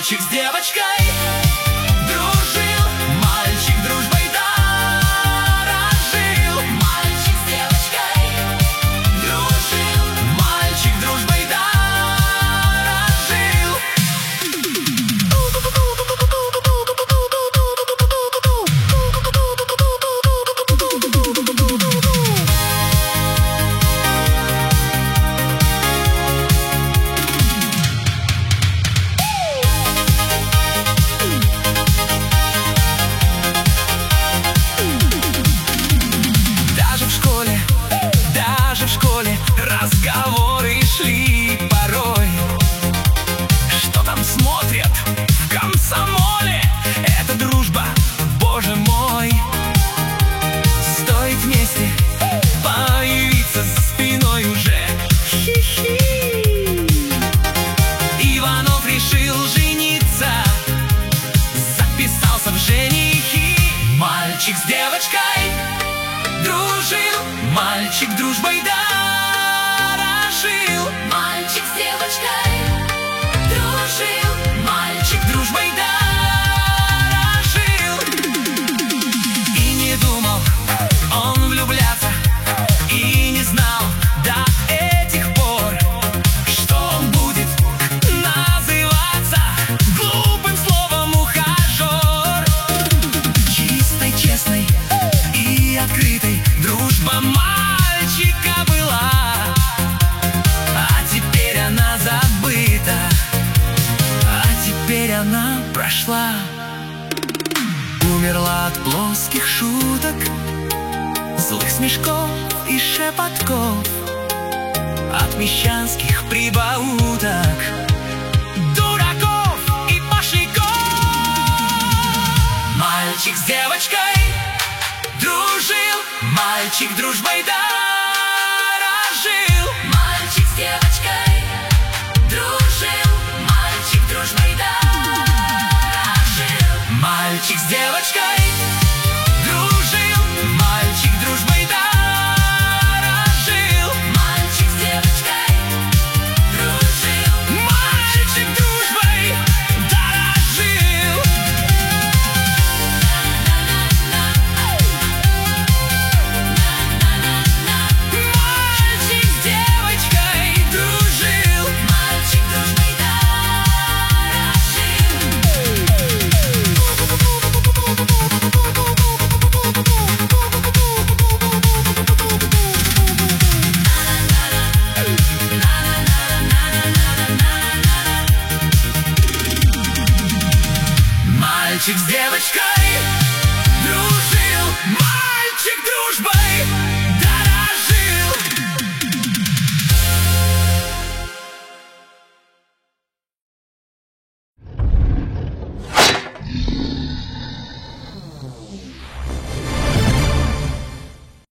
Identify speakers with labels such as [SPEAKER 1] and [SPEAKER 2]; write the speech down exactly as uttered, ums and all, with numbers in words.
[SPEAKER 1] Мальчик с девочкой дружил, мальчик дружбой дорожил. Мальчик с девочкой дружил, мальчик дружбой дорожил. Разговоры шли порой, что там смотрят в комсомоле. Это дружба, боже мой. Стоит вместе появиться за спиной уже. Хи-хи. Иванов решил жениться, записался в женихи. Мальчик с девочкой дружил, мальчик дружбой дорожил. Мальчик с девочкой дружил, мальчик дружбой дорожил. И не думал он влюбляться, и не знал до этих пор, что он будет называться глупым словом ухажер. Чистой, честной и открытой дружба мальчика была, она прошла. Умерла от плоских шуток, злых смешков и шепотков, от мещанских прибауток, дураков и пошляков. Мальчик с девочкой дружил, мальчик дружбой дорожил. Мальчик с девочкой дружил, мальчик дружбой дорожил. Мальчик с девочкой дружил, мальчик дружбой дорожил. Мальчик с девочкой дружил, мальчик дружбой дорожил. Мальчик с девочкой дружил, мальчик дружбой Мальчик с девочкой